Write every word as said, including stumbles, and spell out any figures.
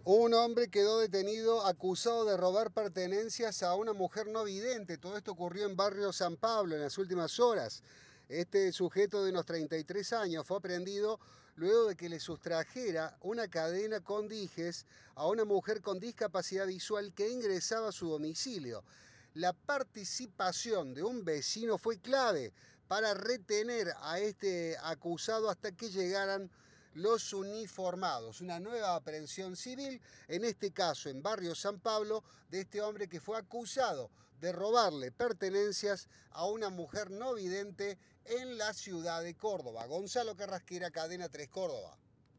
Un hombre quedó detenido acusado de robar pertenencias a una mujer no vidente. Todo esto ocurrió en Barrio San Pablo en las últimas horas. Este sujeto de unos treinta y tres años fue aprehendido luego de que le sustrajera una cadena con dijes a una mujer con discapacidad visual que ingresaba a su domicilio. La participación de un vecino fue clave para retener a este acusado hasta que llegaran los uniformados. Una nueva aprehensión civil, en este caso en Barrio San Pablo, de este hombre que fue acusado de robarle pertenencias a una mujer no vidente en la ciudad de Córdoba. Gonzalo Carrasquera, Cadena tres Córdoba.